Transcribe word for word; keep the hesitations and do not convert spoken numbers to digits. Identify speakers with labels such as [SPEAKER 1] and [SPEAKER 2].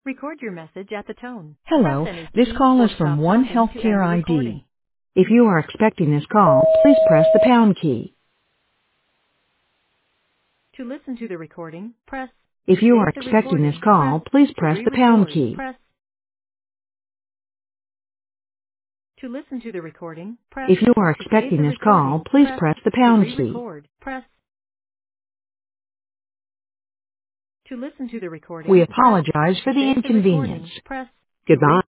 [SPEAKER 1] Record your message at the tone. Press
[SPEAKER 2] Hello,
[SPEAKER 1] any
[SPEAKER 2] this
[SPEAKER 1] key
[SPEAKER 2] call
[SPEAKER 1] or
[SPEAKER 2] is from
[SPEAKER 1] stop
[SPEAKER 2] One
[SPEAKER 1] talking to end
[SPEAKER 2] Healthcare
[SPEAKER 1] the recording.
[SPEAKER 2] I D. If you are expecting this call, please press the pound key.
[SPEAKER 1] To listen to the recording, press. To
[SPEAKER 2] If you are
[SPEAKER 1] save the
[SPEAKER 2] expecting this
[SPEAKER 1] recording, press.
[SPEAKER 2] call, please
[SPEAKER 1] To
[SPEAKER 2] press the pound
[SPEAKER 1] re-record,
[SPEAKER 2] key.
[SPEAKER 1] press. To listen to the recording, press.
[SPEAKER 2] If you are
[SPEAKER 1] To save
[SPEAKER 2] expecting
[SPEAKER 1] the
[SPEAKER 2] this call,
[SPEAKER 1] recording,
[SPEAKER 2] please
[SPEAKER 1] press.
[SPEAKER 2] press the
[SPEAKER 1] To
[SPEAKER 2] pound key.
[SPEAKER 1] re-record, press. To listen to the
[SPEAKER 2] We
[SPEAKER 1] recording, press.
[SPEAKER 2] apologize
[SPEAKER 1] To
[SPEAKER 2] for the
[SPEAKER 1] save the
[SPEAKER 2] inconvenience.
[SPEAKER 1] recording, press. To
[SPEAKER 2] Goodbye.
[SPEAKER 1] re-